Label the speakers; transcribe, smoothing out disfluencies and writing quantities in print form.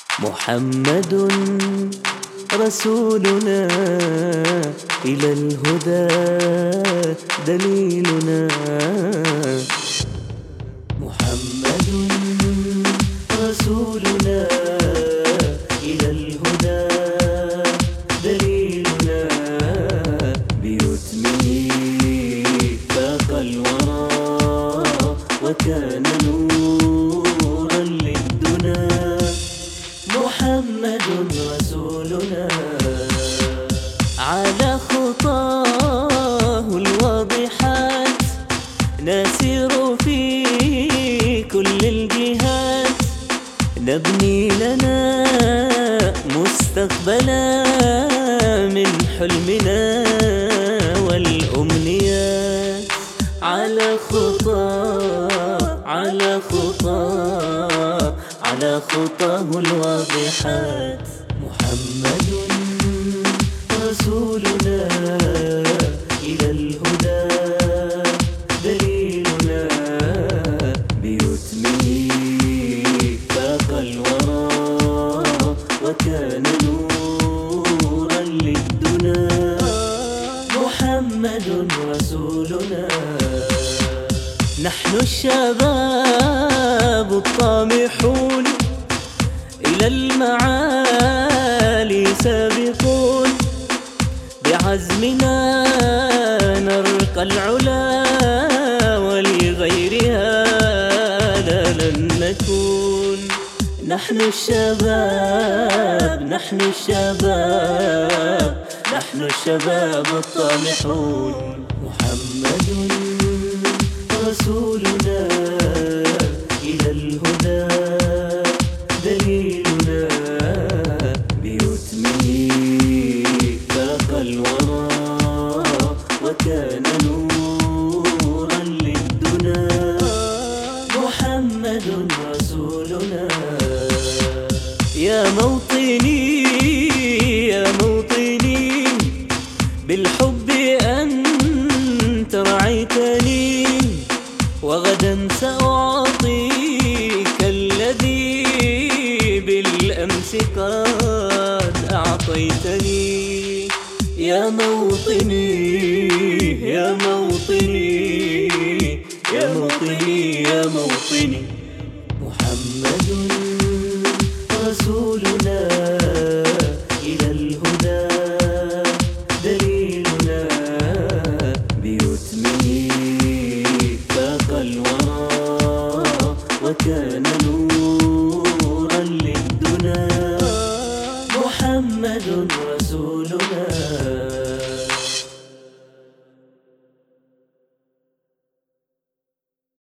Speaker 1: محمد رسولنا إلى الهدى دليلنا. محمد رسولنا إلى الهدى دليلنا، بيتمه فاق الورى وكان نورا للدنا. محمد رسولنا على خطاه الواضحات نسير في كل الجهات، نبني لنا مستقبلا من حلمنا والأمنيات. على خطاه الواضحات، محمد رسولنا إلى الهدى دليلنا، بيتمه فاق الورى وكان نورا للدنا. محمد رسولنا نحن الشباب الطامحون إلى المعالي سابقون، بعزمنا نرقى العلا ولغيرها لا لن نكون. نحن الشباب الطامحون، محمد رسولنا إلى الهدى دليلنا، بيتمه فاق الورى وكان نورا للدنا. محمد رسولنا يا موطني بالحب أنت رعيتني، وغدا سأعطيك الذي بالأمس قد أعطيتني. يا موطني محمد رسولنا إلى الهدى دليلنا، بيتمه فاق الورى وكان نورا للدنا. محمد رسولنا